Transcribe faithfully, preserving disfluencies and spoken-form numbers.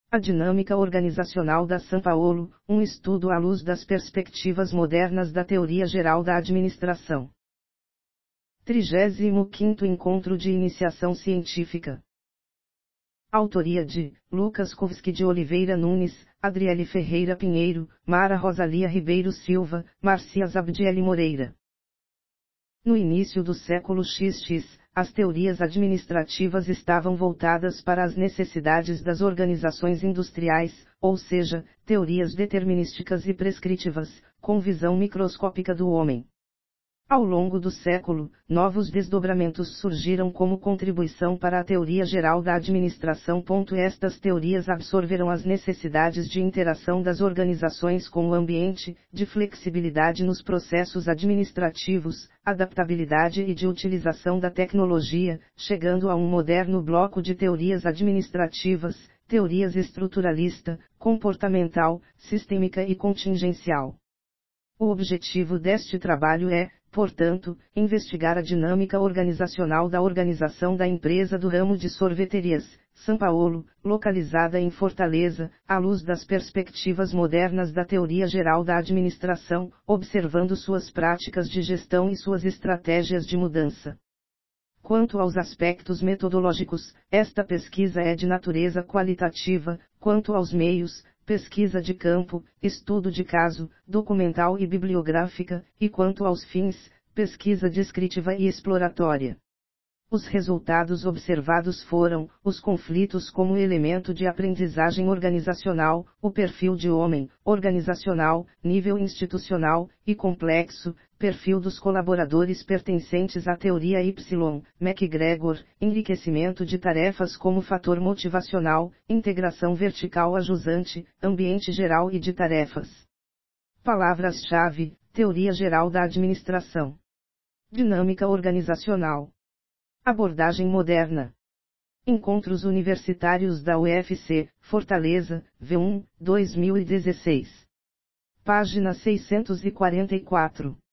A dinâmica organizacional da São Paulo, um estudo à luz das perspectivas modernas da teoria geral da administração. trigésimo quinto Encontro de Iniciação Científica. Autoria de Lucas Kovski de Oliveira Nunes, Adriele Ferreira Pinheiro, Mara Rosalia Ribeiro Silva, Marcia Zabdiele Moreira. No início do século xis xis, as teorias administrativas estavam voltadas para as necessidades das organizações industriais, ou seja, teorias determinísticas e prescritivas, com visão microscópica do homem. Ao longo do século, novos desdobramentos surgiram como contribuição para a teoria geral da administração. Estas teorias absorveram as necessidades de interação das organizações com o ambiente, de flexibilidade nos processos administrativos, adaptabilidade e de utilização da tecnologia, chegando a um moderno bloco de teorias administrativas, teorias estruturalista, comportamental, sistêmica e contingencial. O objetivo deste trabalho é, portanto, investigar a dinâmica organizacional da organização da empresa do ramo de sorveterias, São Paulo, localizada em Fortaleza, à luz das perspectivas modernas da teoria geral da administração, observando suas práticas de gestão e suas estratégias de mudança. Quanto aos aspectos metodológicos, esta pesquisa é de natureza qualitativa, quanto aos meios, pesquisa de campo, estudo de caso, documental e bibliográfica, e quanto aos fins, pesquisa descritiva e exploratória. Os resultados observados foram, os conflitos como elemento de aprendizagem organizacional, o perfil de homem, organizacional, nível institucional, e complexo, perfil dos colaboradores pertencentes à teoria Y, MacGregor, enriquecimento de tarefas como fator motivacional, integração vertical ajusante, ambiente geral e de tarefas. Palavras-chave, teoria geral da administração. Dinâmica organizacional. Abordagem moderna. Encontros Universitários da U F C, Fortaleza, V um, dois mil e dezesseis. Página seiscentos e quarenta e quatro.